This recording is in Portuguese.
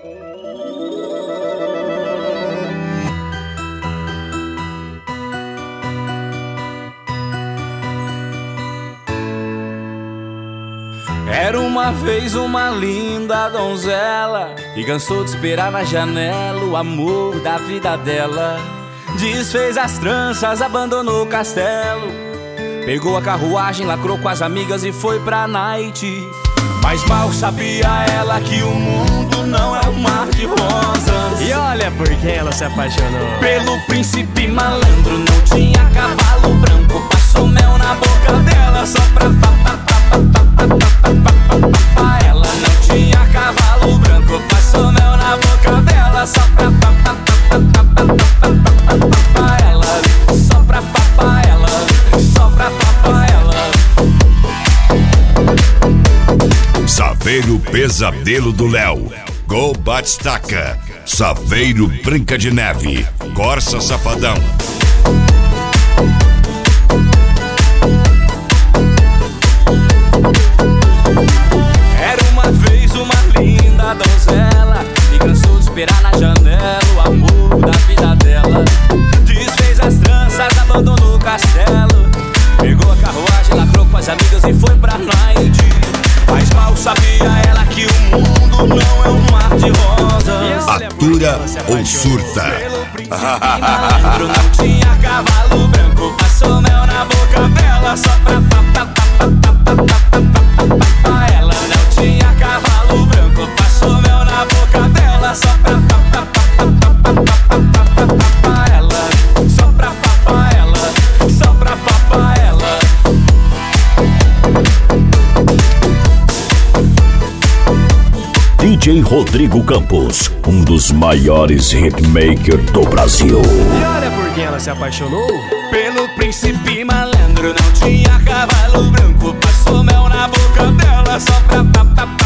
Era uma vez uma linda donzela que cansou de esperar na janela o amor da vida dela. Desfez as tranças, abandonou o castelo, pegou a carruagem, lacrou com as amigas e foi pra night. Mas mal sabia ela que o mundo não é um mar de rosas. E olha por quem ela se apaixonou. Pelo príncipe malandro, não tinha cavalo branco, passou mel na boca dela só pra ela. Não tinha cavalo branco, passou mel na boca dela só pra ela. Só pra ela, só pra ela. Saveiro Pesadelo do Léo, Gol Batistaca, Saveiro Branca de Neve, Corsa Safadão. Era uma vez uma linda donzela que cansou de esperar na janela o amor da vida dela. Desfez as tranças, abandonou o castelo, pegou a carruagem, lacrou com as amigas e foi pra night. Mas mal sabia ela que o mundo não é um mar de rosas. Atura ou surta? Pelo príncipe malandro, não tinha cavalo branco, passou mel na boca dela só pra ela. Não tinha cavalo branco, passou mel na boca dela só pra ela. Só pra ela, só pra ela. DJ Rodrigo Campos, um dos maiores hitmakers do Brasil. E olha por quem ela se apaixonou. Pelo príncipe malandro, não tinha cavalo branco, passou mel na boca dela só pra